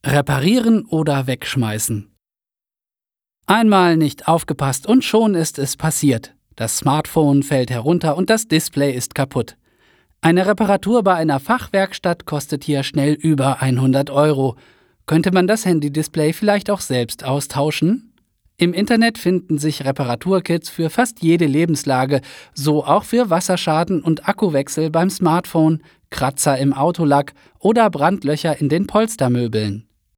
Reparieren oder wegschmeißen. Einmal nicht aufgepasst und schon ist es passiert. Das Smartphone fällt herunter und das Display ist kaputt. Eine Reparatur bei einer Fachwerkstatt kostet hier schnell über 100 Euro. Könnte man das Handy-Display vielleicht auch selbst austauschen? Im Internet finden sich Reparaturkits für fast jede Lebenslage, so auch für Wasserschaden und Akkuwechsel beim Smartphone, Kratzer im Autolack oder Brandlöcher in den Polstermöbeln.